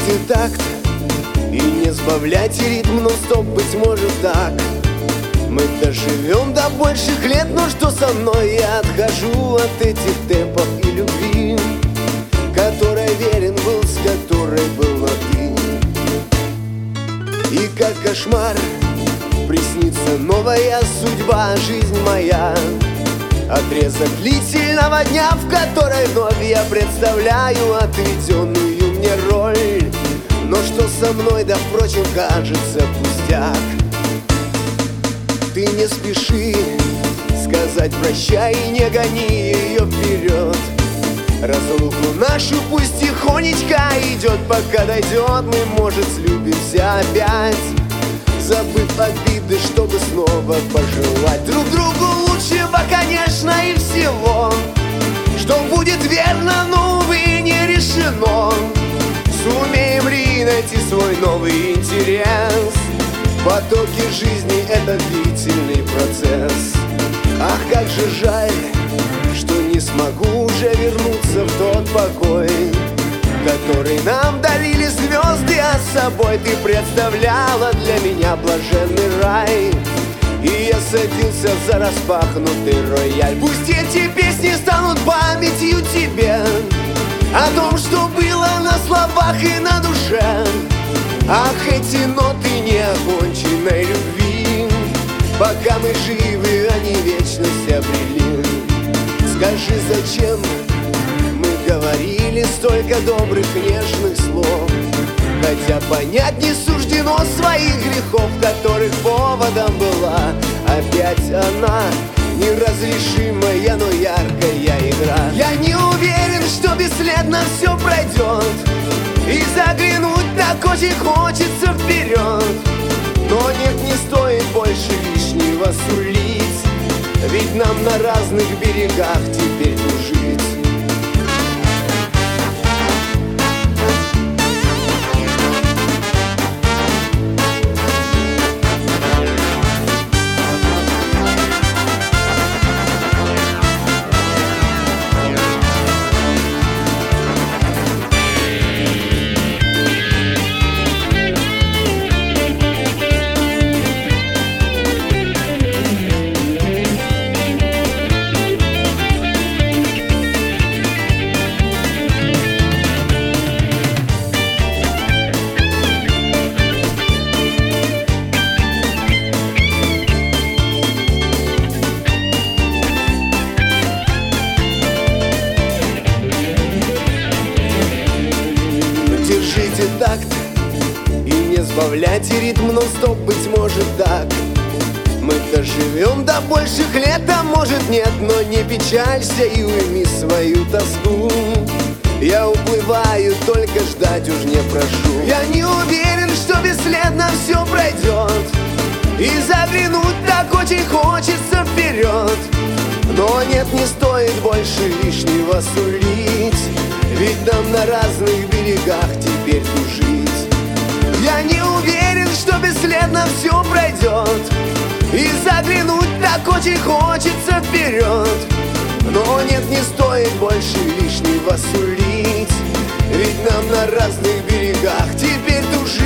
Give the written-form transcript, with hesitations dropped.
Держите такт и не сбавляйте ритм, но стоп, быть может так. Мы доживем до больших лет, но что со мной? Я отхожу от этих темпов и любви, которой верен был, с которой был на ты. И как кошмар приснится новая судьба, жизнь моя. Отрезок длительного дня, в которой вновь я представляю отведенную мне роль. Но что со мной, да впрочем, кажется пустяк. Ты не спеши сказать прощай и не гони ее вперед. Разлуку нашу пусть тихонечко идет, пока дойдет, мы, может, слюбимся опять, забыв обиды, чтобы снова пожелать друг другу лучшего, конечно, и всего, что будет верно, но, увы, не решено. Сумеем ли найти свой новый интерес? Потоки жизни — это длительный процесс. Ах, как же жаль, что не смогу уже вернуться в тот покой, который нам дарили звезды, а с собой ты представляла для меня блаженный рай. И я садился за распахнутый рояль. Пусть эти песни станут памятью тебе о том, что было на словах и на душе. Ах, эти ноты неоконченной любви, пока мы живы, они вечность обрели. Скажи, зачем мы говорили столько добрых, нежных слов, хотя понять не суждено своих грехов, которых поводом была опять она, неразрешимая, но яркая игра. Я не уверен, что бесследно все пройдет, и заглянуть так очень хочется вперед. Но нет, не стоит больше лишнего сулить, ведь нам на разных берегах теперь жить. Держите такт и не сбавляйте ритм, но стоп, быть может так. Мы доживем до больших лет, а может нет, но не печалься и уйми свою тоску. Я уплываю, только ждать уж не прошу. Я не уверен, что бесследно все пройдет, и заглянуть так очень хочется вперед. Но нет, не стоит больше лишнего сулить, ведь нам на разных берегах теперь жить. Я не уверен, что бесследно все пройдет, и заглянуть так очень хочется вперед. Но нет, не стоит больше лишнего сулить, ведь нам на разных берегах теперь жить.